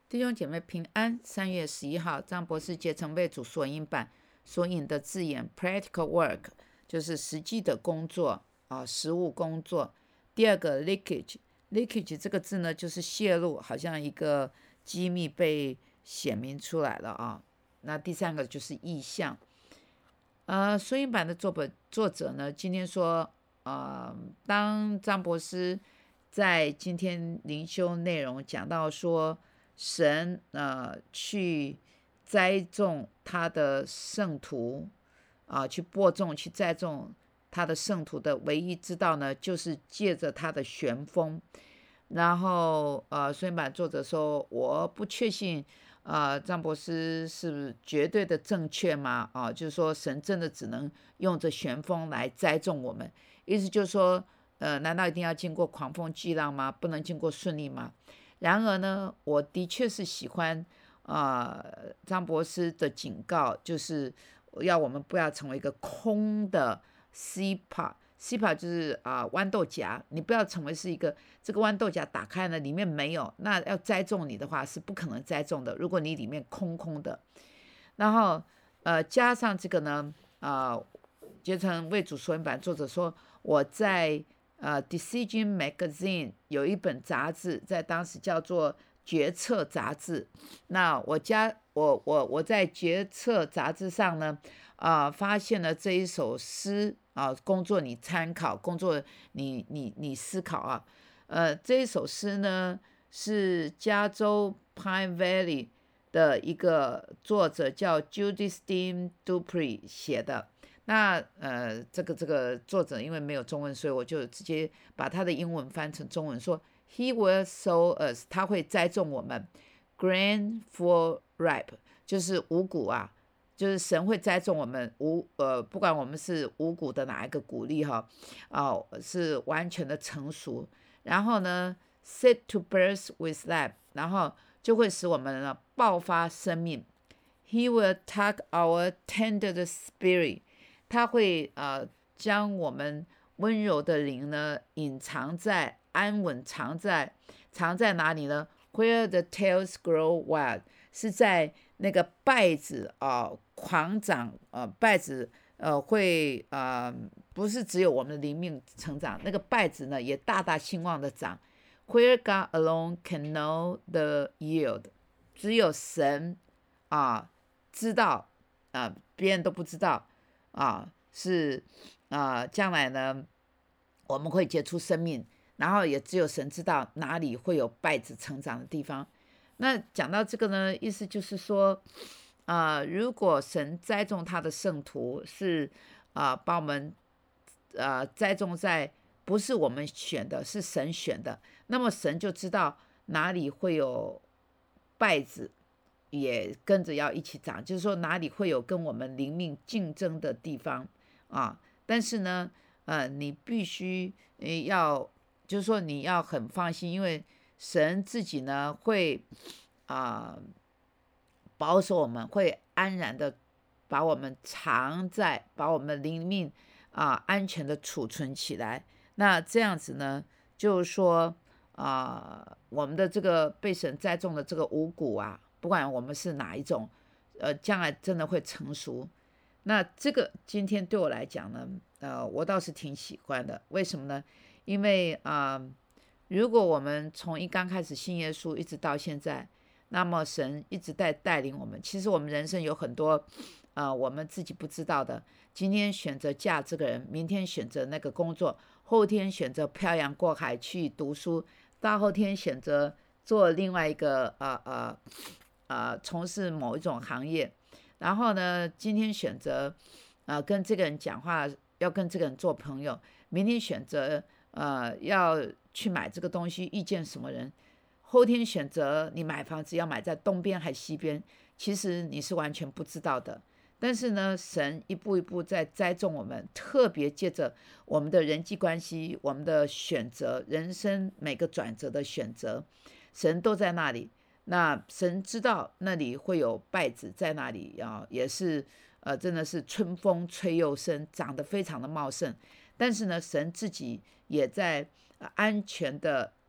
弟兄姐妹平安。3月11号，张博士节成为主索引版所引的字眼 practical work 就是实际的工作实务工作。第二个 leakage 这个字呢，就是泄露，好像一个机密被显明出来了啊。那第三个就是意象。索引版的作者呢，今天说，当张博士在今天灵修内容讲到说，神去栽种他的圣徒去播种去栽种他的圣徒的唯一之道呢，就是借着他的旋风。然后所以版作者说，我不确信张博士是绝对的正确吗？就是说神真的只能用着旋风来栽种我们，意思就是说难道一定要经过狂风巨浪吗？不能经过顺利吗？然而呢，我的确是喜欢张博士的警告，就是要我们不要成为一个空的 CPA 就是豌豆荚，你不要成为是一个这个豌豆荚打开了里面没有，那要栽种你的话是不可能栽种的。如果你里面空空的，然后加上这个呢，杰成为主索引版作者说，我在Decision Magazine 有一本杂志，在当时叫做决策杂志。那我在决策杂志上呢，发现了这一首诗工作你参考，工作你思考这一首诗呢是加州 Pine Valley 的一个作者叫 Judy Stein Dupree 写的。那这个作者因为没有中文，所以我就直接把他的英文翻成中文说 He will sow us， 他会栽种我们 grain for ripe， 就是五谷就是神会栽种我们不管我们是五谷的哪一个谷粒是完全的成熟，然后呢 set to burst with life， 然后就会使我们呢爆发生命。He will tuck our tender spirit，他会将我们温柔的灵呢隐藏在安稳藏在哪里呢？ Where the tails grow wild， 是在那个稗子狂长稗子会不是只有我们的灵命成长，那个稗子呢也大大兴旺的长。Where God alone can know the yield， 只有神知道别人都不知道是将来呢我们会结出生命，然后也只有神知道哪里会有稗子成长的地方。那讲到这个呢，意思就是说如果神栽种他的圣徒是把我们栽种在不是我们选的，是神选的，那么神就知道哪里会有稗子也跟着要一起长，就是说哪里会有跟我们灵命竞争的地方但是呢你必须就是说你要很放心，因为神自己呢会保守我们，会安然的把我们把我们的灵命安全的储存起来。那这样子呢，就是说我们的这个被神栽种的这个五谷不管我们是哪一种将来真的会成熟。那这个今天对我来讲呢我倒是挺喜欢的。为什么呢？因为如果我们从刚开始信耶稣一直到现在，那么神一直在带领我们。其实我们人生有很多我们自己不知道的。今天选择嫁这个人，明天选择那个工作，后天选择漂洋过海去读书，大后天选择做另外一个从事某一种行业，然后呢今天选择跟这个人讲话，要跟这个人做朋友，明天选择要去买这个东西，遇见什么人，后天选择你买房子要买在东边还西边，其实你是完全不知道的。但是呢神一步一步在栽种我们，特别借着我们的人际关系，我们的选择，人生每个转折的选择，神都在那里。那神知道那里会有稗子在那里也是真的是春风吹又生，长得非常的茂盛。但是呢神自己也在安全的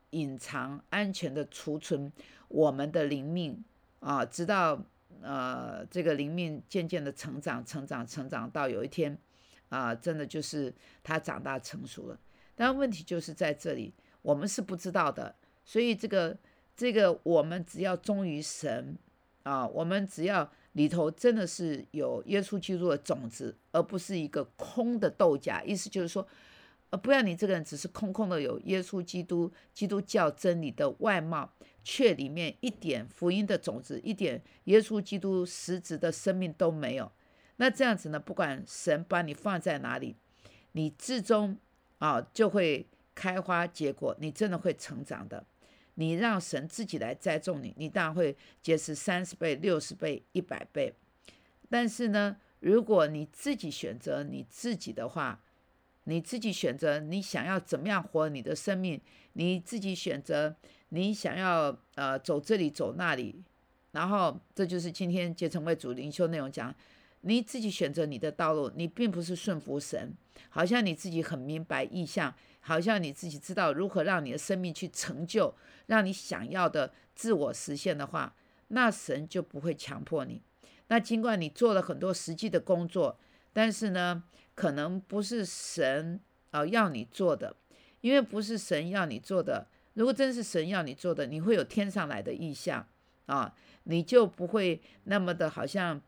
隐藏、安全的储存我们的灵命啊，直到这个灵命渐渐的成长、成长到有一天真的就是他长大成熟了。但问题就是在这里，我们是不知道的，所以这个我们只要忠于神我们只要里头真的是有耶稣基督的种子，而不是一个空的豆荚。意思就是说，不要你这个人只是空空的有耶稣基督、基督教真理的外貌，却里面一点福音的种子、一点耶稣基督实质的生命都没有。那这样子呢，不管神把你放在哪里，你至终就会开花结果，你真的会成长的。你让神自己来栽种你，你当然会结实30倍、60倍、100倍。但是呢，如果你自己选择你自己的话，你自己选择你想要怎么样活你的生命，你自己选择你想要走这里走那里，然后这就是今天结成为主灵修内容讲，你自己选择你的道路，你并不是顺服神，好像你自己很明白意向，好像你自己知道如何让你的生命去成就，让你想要的自我实现的话，那神就不会强迫你。那尽管你做了很多实际的工作，但是呢，可能不是神要你做的，因为不是神要你做的。如果真是神要你做的，你会有天上来的意向你就不会那么的好像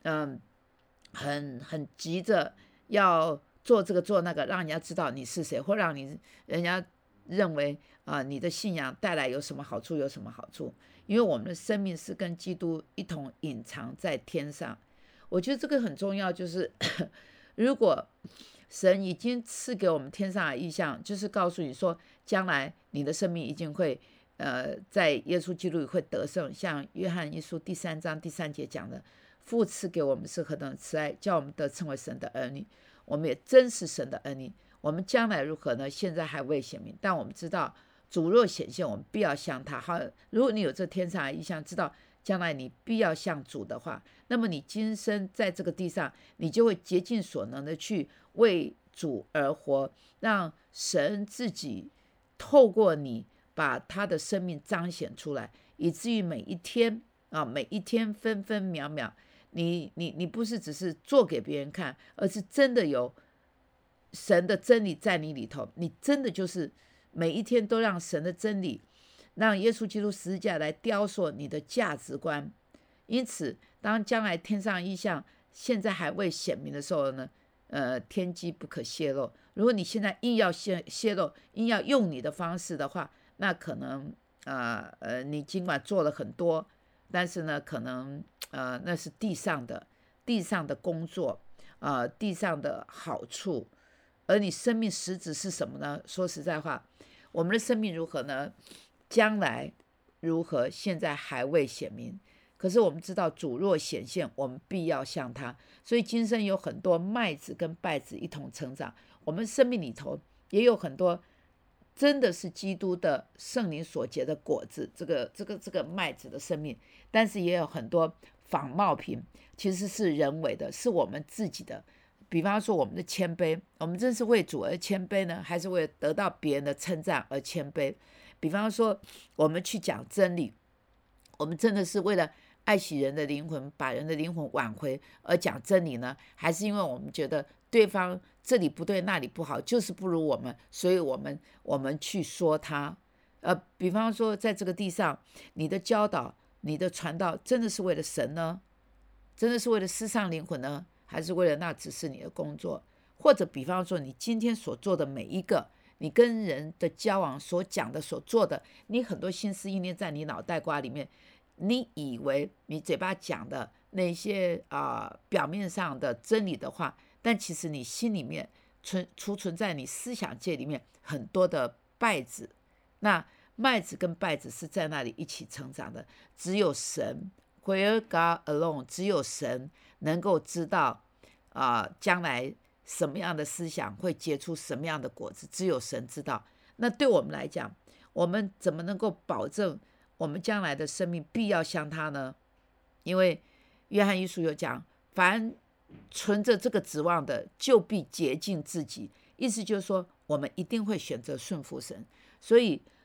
很急着要做这个做那个，让人家知道你是谁，或让人家认为你的信仰带来有什么好处，有什么好处。因为我们的生命是跟基督一同隐藏在天上。我觉得这个很重要，就是如果神已经赐给我们天上的意象，就是告诉你说将来你的生命一定会在耶稣基督里会得胜。像约翰一书第3章第3节讲的，父赐给我们是何等的慈爱，叫我们得称为神的儿女。我们也真是神的儿女。我们将来如何呢？现在还未显明，但我们知道主若显现，我们必要像他。好，如果你有这天上的意象，知道将来你必要像主的话，那么你今生在这个地上，你就会竭尽所能的去为主而活，让神自己透过你把他的生命彰显出来，以至于每一天每一天分分秒秒，你不是只是做给别人看，而是真的有神的真理在你里头，你真的就是每一天都让神的真理，让耶稣基督十字架来雕塑你的价值观。因此当将来天上异象现在还未显明的时候呢，天机不可泄露。如果你现在硬要泄露，硬要用你的方式的话，那可能你尽管做了很多，但是呢，可能那是地上的工作地上的好处。而你生命实质是什么呢？说实在话，我们的生命如何呢？将来如何？现在还未显明。可是我们知道主若显现，我们必要像他。所以今生有很多麦子跟稗子一同成长，我们生命里头也有很多真的是基督的圣灵所结的果子，这个麦子的生命。但是也有很多仿冒品，其实是人为的，是我们自己的。比方说我们的谦卑，我们真是为主而谦卑呢，还是为了得到别人的称赞而谦卑？比方说我们去讲真理，我们真的是为了爱惜人的灵魂，把人的灵魂挽回而讲真理呢？还是因为我们觉得对方这里不对那里不好，就是不如我们，所以我们去说他比方说在这个地上，你的教导你的传道真的是为了神呢？真的是为了世上灵魂呢？还是为了那只是你的工作？或者比方说你今天所做的每一个，你跟人的交往所讲的所做的，你很多心思意念在你脑袋瓜里面，你以为你嘴巴讲的那些表面上的真理的话，但其实你心里面储存在你思想界里面很多的稗子。那麦子跟稗子是在那里一起成长的，只有神，Where God alone， 只有神能够知道将来什么样的思想会结出什么样的果子，只有神知道。那对我们来讲，我们怎么能够保证我们将来的生命必要像他呢？因为约翰一书有讲，凡存着这个指望的，就必洁净自己。意思就是说，我们一定会选择顺服神。所以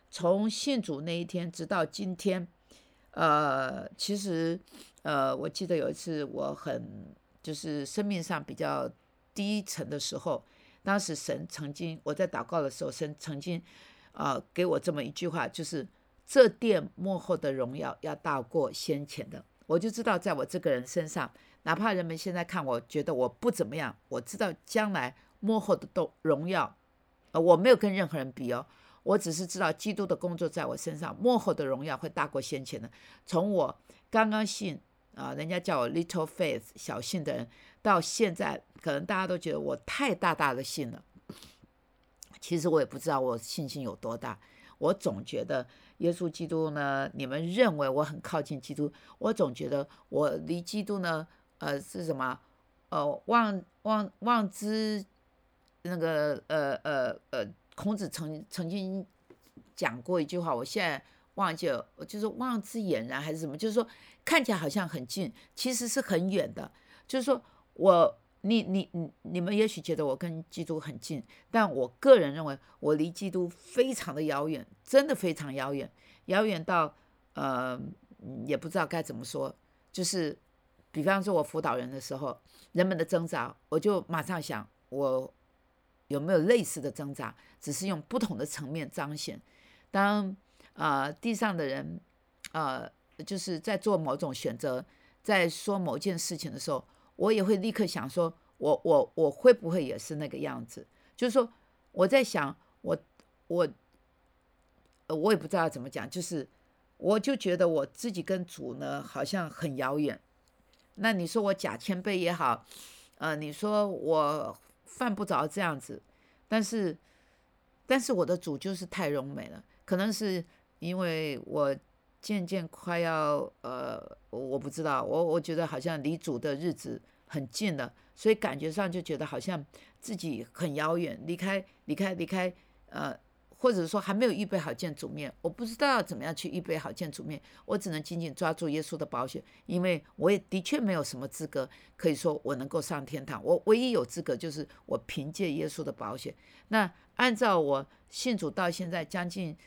从信主那一天直到今天，其实我记得有一次我就是生命上比较低沉的时候，当时神曾经我在祷告的时候，神曾经给我这么一句话，就是这殿幕后的荣耀要大过先前的。我就知道在我这个人身上，哪怕人们现在看我觉得我不怎么样，我知道将来幕后的荣耀，我没有跟任何人比哦，我只是知道基督的工作在我身上，幕后的荣耀会大过先前的。从我刚刚信人家叫我 little faith 小信的人，到现在可能大家都觉得我太大的信了，其实我也不知道我信心有多大。我总觉得耶稣基督呢，你们认为我很靠近基督，我总觉得我离基督呢，是什么？望之那个孔子曾经讲过一句话，我现在忘记了，就是望之俨然还是什么，就是说看起来好像很近，其实是很远的。就是说你们也许觉得我跟基督很近，但我个人认为我离基督非常的遥远，真的非常遥远，遥远到也不知道该怎么说。就是比方说我辅导人的时候，人们的挣扎，我就马上想我有没有类似的挣扎，只是用不同的层面彰显。当地上的人就是在做某种选择，在说某件事情的时候，我也会立刻想说，我会不会也是那个样子？就是说，我在想，我我也不知道怎么讲，就是我就觉得我自己跟主呢好像很遥远。那你说我假谦卑也好，你说我犯不着这样子，但是我的主就是太荣美了，可能是因为我渐渐快要我不知道，我觉得好像离主的日子很近了，所以感觉上就觉得好像自己很遥远，离开，或者说还没有预备好见主面，我不知道要怎么样去预备好见主面，我只能紧紧抓住耶稣的宝血，因为我也的确没有什么资格可以说我能够上天堂，我唯一有资格就是我凭借耶稣的宝血。那按照我信主到现在将近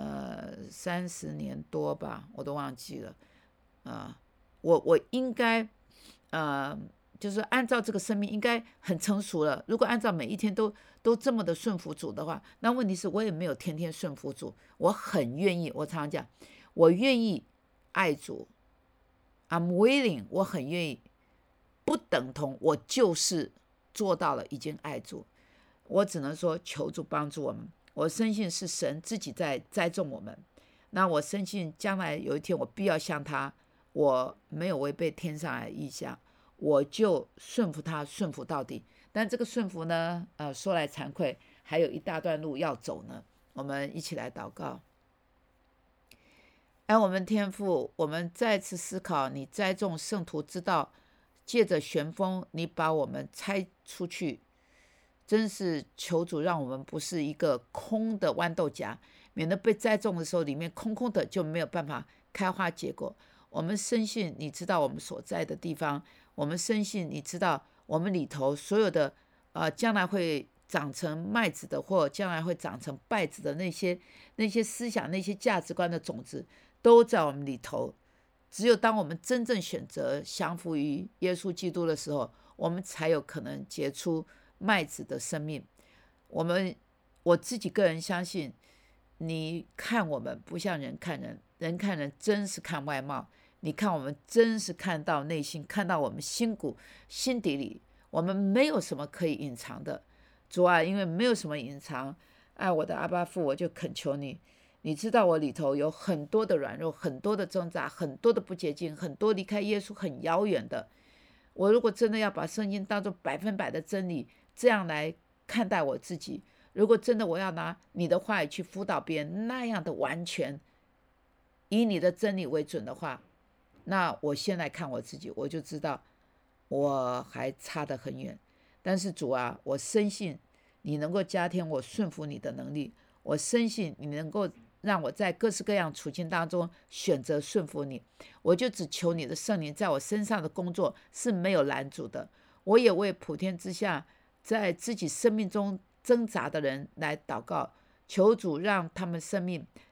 30年多吧，我都忘记了。我应该就是按照这个生命应该很成熟了。如果按照每一天都这么的顺服主的话，那问题是我也没有天天顺服主。我很愿意，我常常讲，我愿意爱主，I'm willing，我很愿意，不等同我就是做到了已经爱主。我只能说求主帮助我们。我深信是神自己在栽种我们。那我深信将来有一天我必要向他，我没有违背天上来的意向，我就顺服他，顺服到底。但这个顺服呢，说来惭愧，还有一大段路要走呢。我们一起来祷告。我们天父，我们再次思考你栽种圣徒之道，借着旋风，你把我们拆出去，真是求主让我们不是一个空的豌豆荚，免得被栽种的时候里面空空的，就没有办法开花结果。我们深信你知道我们所在的地方，我们深信你知道我们里头所有的将来会长成麦子的，或将来会长成稗子的那些思想、那些价值观的种子，都在我们里头。只有当我们真正选择降服于耶稣基督的时候，我们才有可能结出麦子的生命。我自己个人相信，你看我们不像人看人，人看人真是看外貌，你看我们真是看到内心，看到我们心骨心底里，我们没有什么可以隐藏的。主啊，因为没有什么隐藏，爱我的阿爸父，我就恳求你，你知道我里头有很多的软弱，很多的挣扎，很多的不洁净，很多离开耶稣很遥远的。我如果真的要把圣经当作100%的真理，这样来看待我自己，如果真的我要拿你的话语去辅导别人，那样的完全以你的真理为准的话，那我先来看我自己，我就知道我还差得很远。但是主啊，我深信你能够加添我顺服你的能力，我深信你能够让我在各式各样处境当中选择顺服你。我就只求你的圣灵在我身上的工作是没有拦阻的。我也为普天之下在自己生命中挣扎的人来祷告，求主让他们生命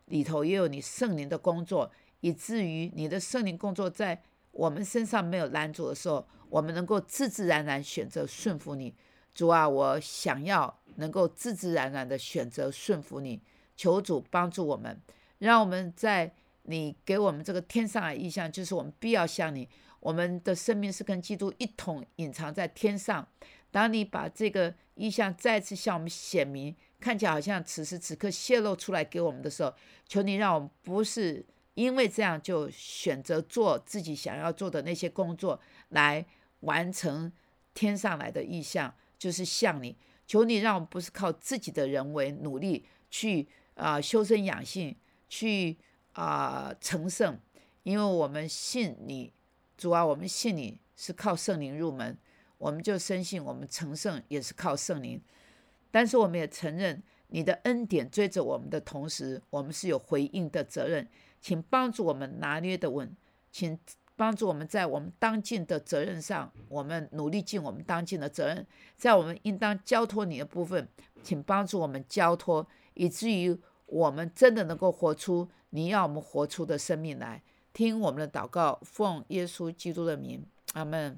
里头也有你圣灵的工作，以至于你的圣灵工作在我们身上没有拦阻的时候，我们能够自自然然选择顺服你。主啊，我想要能够自自然然的选择顺服你，求主帮助我们，让我们在你给我们这个天上的意象，就是我们必要像你，我们的生命是跟基督一同隐藏在天上。当你把这个意象再次向我们显明，看起来好像此时此刻泄露出来给我们的时候，求你让我们不是因为这样就选择做自己想要做的那些工作来完成天上来的意象，就是像你。求你让我们不是靠自己的人为努力去修身养性，去成圣，因为我们信你，主啊，我们信你是靠圣灵入门，我们就深信我们成圣也是靠圣灵。但是我们也承认你的恩典追着我们的同时，我们是有回应的责任，请帮助我们拿捏的稳，请帮助我们在我们当尽的责任上，我们努力尽我们当尽的责任，在我们应当交托你的部分，请帮助我们交托，以至于我们真的能够活出你要我们活出的生命来。听我们的祷告，奉耶稣基督的名，阿们。